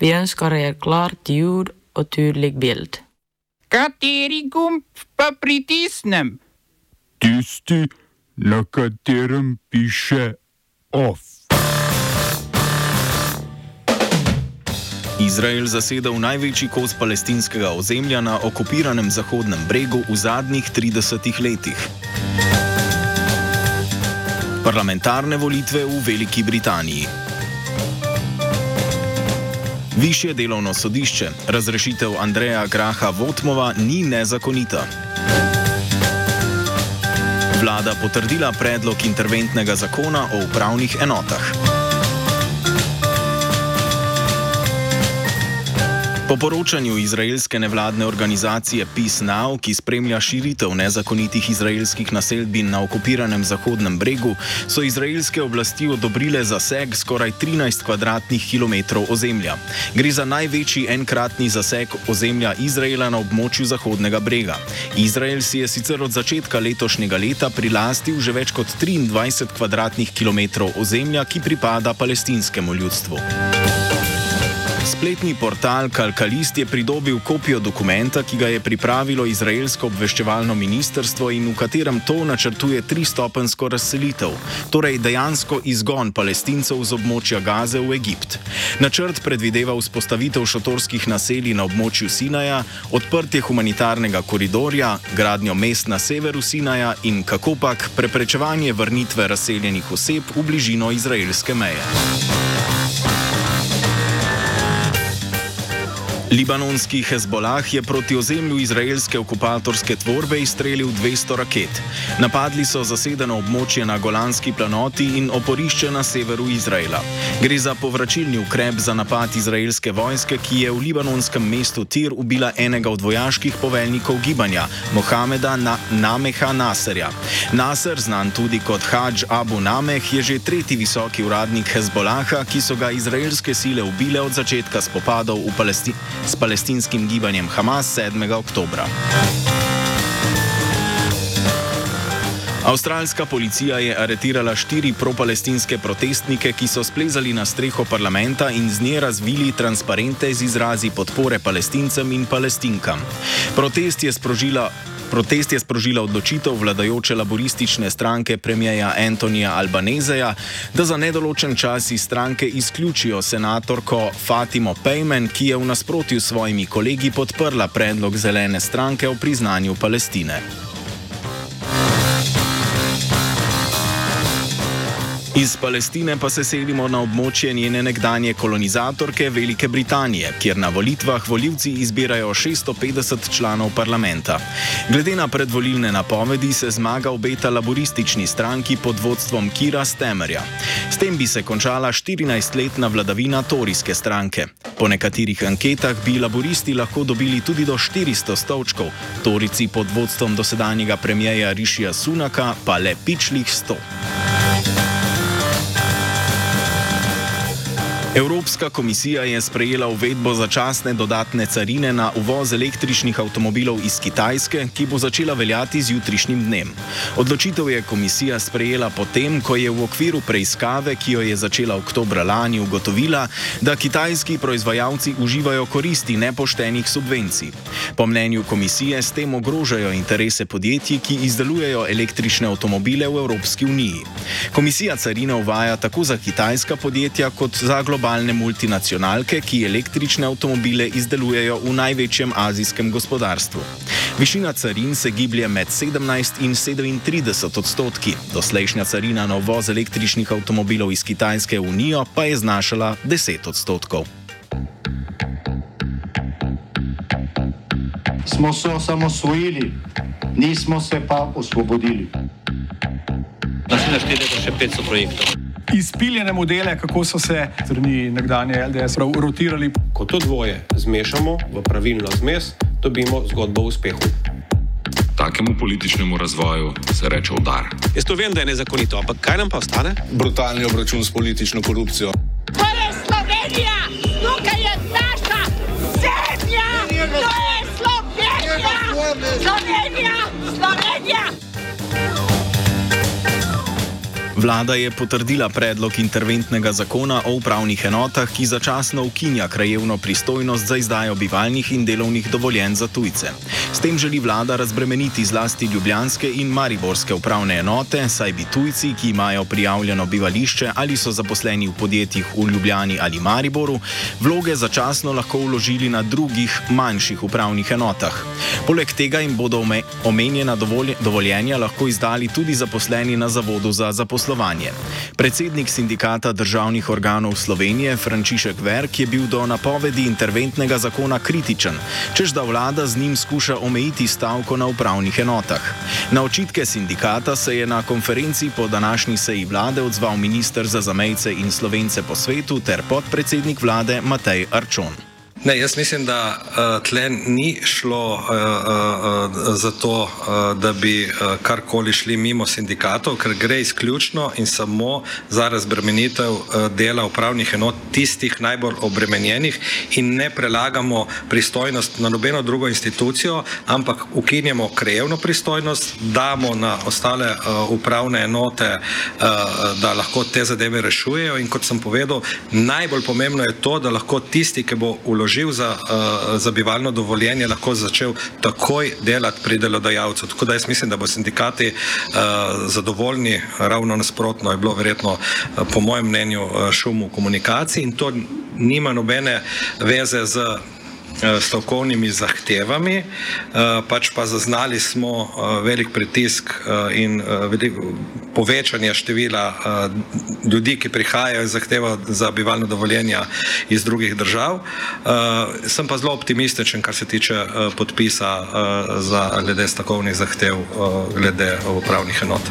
Vi önskar er klart ljud och tydlig bild. Kateri gumb pa pritisnem? Tisti, na katerem piše OFF. Izrael zaseda v največji kos palestinskega ozemlja na okupiranem Zahodnem bregu v zadnjih 30 letih. Parlamentarne volitve v Veliki Britaniji. Višje delovno sodišče. Razrešitev Andreja Graha Votmova ni nezakonita. Vlada potrdila predlog interventnega zakona o upravnih enotah. Po poročanju izraelske nevladne organizacije Peace Now, ki spremlja širitev nezakonitih izraelskih naselbin na okupiranem Zahodnem bregu, so izraelske oblasti odobrile zaseg skoraj 13 kvadratnih kilometrov ozemlja. Gre za največji enkratni zaseg ozemlja Izraela na območju Zahodnega brega. Izrael si je sicer od začetka letošnjega leta prilastil že več kot 23 kvadratnih kilometrov ozemlja, ki pripada palestinskemu ljudstvu. Spletni portal Kalkalist je pridobil kopijo dokumenta, ki ga je pripravilo izraelsko obveščevalno ministrstvo in v katerem to načrtuje 3-stopenjsko razselitev, torej dejansko izgon Palestincev z območja Gaze v Egipt. Načrt predvideva vzpostavitev šotorskih naselij na območju Sinaja, odprtje humanitarnega koridorja, gradnjo mest na severu Sinaja in kakopak preprečevanje vrnitve razseljenih oseb v bližino izraelske meje. Libanonski Hezbolah je proti ozemlju izraelske okupatorske tvorbe izstrelil 200 raket. Napadli so zasedeno območje na Golanski planoti in oporišče na severu Izraela. Gre za povračilni ukrep za napad izraelske vojske, ki je v libanonskem mestu Tir ubila enega od vojaških poveljnikov gibanja, Mohameda Nameha Naserja. Naser, znan tudi kot Hadž Abu Nameh, je že tretji visoki uradnik Hezbolaha, ki so ga izraelske sile ubile od začetka spopadov s palestinskim gibanjem Hamas 7. oktobra. Avstralska policija je aretirala 4 propalestinske protestnike, ki so splezali na streho parlamenta in z nje razvili transparente z izrazi podpore Palestincem in Palestinkam. Protest je sprožila odločitev vladajoče laboristične stranke premierja Antonija Albaneseja, da za nedoločen čas iz stranke izključijo senatorko Fatimo Pejman, ki je v nasprotju s svojimi kolegi podprla predlog Zelene stranke o priznanju Palestine. Iz Palestine pa se selimo na območje njene nekdanje kolonizatorke Velike Britanije, kjer na volitvah volivci izbirajo 650 članov parlamenta. Glede na predvolilne napovedi se zmaga obeta laboristični stranki pod vodstvom Keira Starmerja. S tem bi se končala 14-letna vladavina torijske stranke. Po nekaterih anketah bi laboristi lahko dobili tudi do 400 stolčkov, torijci pod vodstvom dosedanjega premierja Rishija Sunaka pa le pičlih 100. Evropska komisija je sprejela uvedbo začasne dodatne carine na uvoz električnih avtomobilov iz Kitajske, ki bo začela veljati z jutrišnjim dnem. Odločitev je komisija sprejela potem, ko je v okviru preiskave, ki jo je začela oktobra lani, ugotovila, da kitajski proizvajalci uživajo koristi nepoštenih subvencij. Po mnenju komisije s tem ogrožajo interese podjetij, ki izdelujejo električne avtomobile v Evropski uniji. Komisija carine uvaja tako za kitajska podjetja kot za globalne multinacionalke, ki električne avtomobile izdelujejo v največjem azijskem gospodarstvu. Višina carin se giblje med 17 in 37 odstotki. Doslejšnja carina na uvoz električnih avtomobilov iz Kitajske v Unijo pa je znašala 10 odstotkov. Smo se osamosvojili, nismo se pa osvobodili. Naslednje 4 leta še 500 projektov. Izpiljene modele, kako so se strani nekdanje LDS rotirali. Ko to dvoje zmešamo v pravilno zmes, dobimo zgodbo o uspehu. Takemu političnemu razvoju se reče udar. Jaz to vem, da je nezakonito, ampak kaj nam pa ostane? Brutalni obračun s politično korupcijo. To je Slovenija! Tukaj je naša zemlja! To je Slovenija! Slovenija! Slovenija! Vlada je potrdila predlog interventnega zakona o upravnih enotah, ki začasno ukinja krajevno pristojnost za izdajo bivalnih in delovnih dovoljenj za tujce. S tem želi vlada razbremeniti zlasti ljubljanske in mariborske upravne enote, saj bi tujci, ki imajo prijavljeno bivališče ali so zaposleni v podjetjih v Ljubljani ali Mariboru, vloge začasno lahko vložili na drugih, manjših upravnih enotah. Poleg tega jim bodo omenjena dovoljenja lahko izdali tudi zaposleni na Zavodu za zaposlovanje. Predsednik Sindikata državnih organov Slovenije Frančišek Verk je bil do napovedi interventnega zakona kritičen, češ da vlada z njim skuša omejiti stavko na upravnih enotah. Na očitke sindikata se je na konferenci po današnji seji vlade odzval minister za zamejce in Slovence po svetu ter podpredsednik vlade Matej Arčon. Ne, jaz mislim, da tle ni šlo za to, da bi karkoli šli mimo sindikatov, ker gre izključno in samo za razbremenitev dela upravnih enot tistih najbolj obremenjenih in ne prelagamo pristojnost na nobeno drugo institucijo, ampak ukinjamo krajevno pristojnost, damo na ostale upravne enote, da lahko te zadeve rešujejo in kot sem povedal, najbolj pomembno je to, da lahko tisti, ki bo uložil za bivalno dovoljenje, lahko začel takoj delati pri delodajalcu. Tako da jaz mislim, da bo sindikati zadovoljni, ravno nasprotno je bilo verjetno po mojem mnenju šum v komunikaciji in to nima nobene veze z stavkovnimi zahtevami, pač pa zaznali smo velik pritisk in povečanje števila ljudi, ki prihajajo in zahtevajo za bivalno dovoljenje iz drugih držav. Sem pa zelo optimističen, kar se tiče podpisa glede stavkovnih zahtev glede upravnih enot.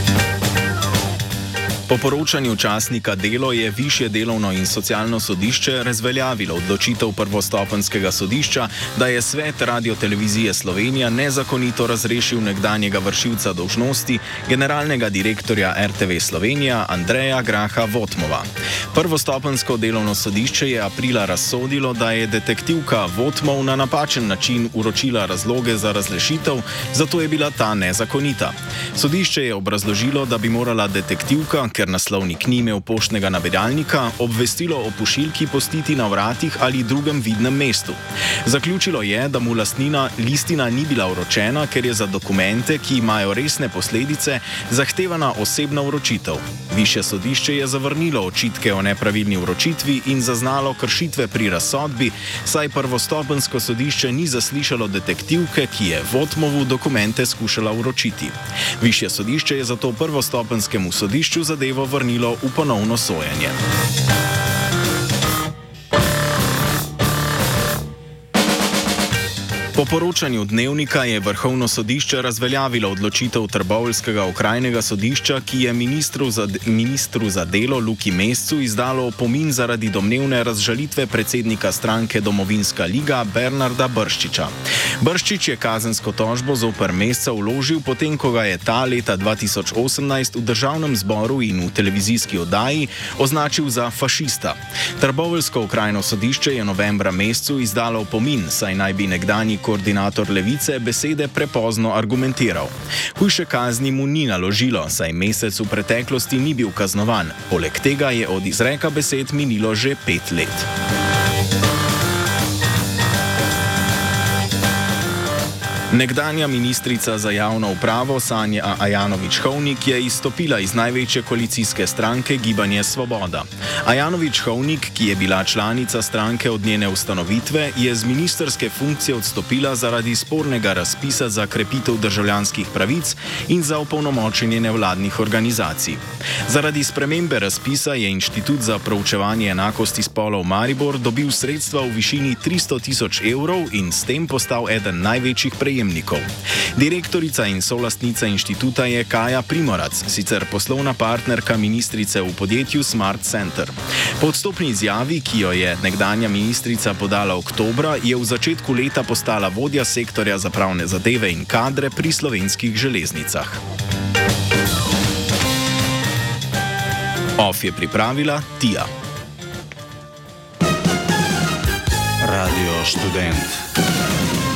Po poročanju časnika Delo je Višje delovno in socialno sodišče razveljavilo odločitev prvostopenjskega sodišča, da je svet Radiotelevizije Slovenija nezakonito razrešil nekdanjega vršilca dolžnosti generalnega direktorja RTV Slovenija Andreja Graha Votmova. Prvostopenjsko delovno sodišče je aprila razsodilo, da je detektivka Votmov na napačen način vročila razloge za razrešitev, zato je bila ta nezakonita. Sodišče je obrazložilo, da bi morala detektivka, ker naslovnik ni imel poštnega nabiralnika, obvestilo o pošiljki pustiti na vratih ali drugem vidnem mestu. Zaključilo je, da mu listina ni bila vročena, ker je za dokumente, ki imajo resne posledice, zahtevana osebna vročitev. Višje sodišče je zavrnilo očitke o nepravilni vročitvi in zaznalo kršitve pri razsodbi, saj prvostopenjsko sodišče ni zaslišalo detektivke, ki je Votmovu dokumente skušala vročiti. Višje sodišče je zato prvostopenjskemu sodišču zadevo vrnilo v ponovno sojenje. Po poročanju Dnevnika je Vrhovno sodišče razveljavilo odločitev Trboveljskega okrajnega sodišča, ki je ministru za delo Luki Mescu izdalo opomin zaradi domnevne razžalitve predsednika stranke Domovinska liga Bernarda Brščiča. Brščič je kazensko tožbo zoper Mesca vložil, potem ko ga je ta leta 2018 v Državnem zboru in v televizijski oddaji označil za fašista. Trboveljsko okrajno sodišče je novembra Mescu izdalo opomin, saj naj bi nekdanji koordinator Levice besede prepozno argumentiral. Hujše kazni mu ni naložilo, saj Mesec v preteklosti ni bil kaznovan. Poleg tega je od izreka besed minilo že 5 let. Nekdanja ministrica za javno upravo Sanja Ajanović-Hovnik je izstopila iz največje koalicijske stranke Gibanje Svoboda. Ajanović-Hovnik, ki je bila članica stranke od njene ustanovitve, je z ministrske funkcije odstopila zaradi spornega razpisa za krepitev državljanskih pravic in za opolnomočenje nevladnih organizacij. Zaradi spremembe razpisa je Inštitut za proučevanje enakosti spolov Maribor dobil sredstva v višini 300 000 evrov in s tem postal eden največjih prejemnikov. Direktorica in solastnica inštituta je Kaja Primorac, sicer poslovna partnerka ministrice v podjetju Smart Center. Po odstopni izjavi, ki jo je nekdanja ministrica podala oktobra, je v začetku leta postala vodja sektorja za pravne zadeve in kadre pri Slovenskih železnicah. OF je pripravila Tija. Radio Študent.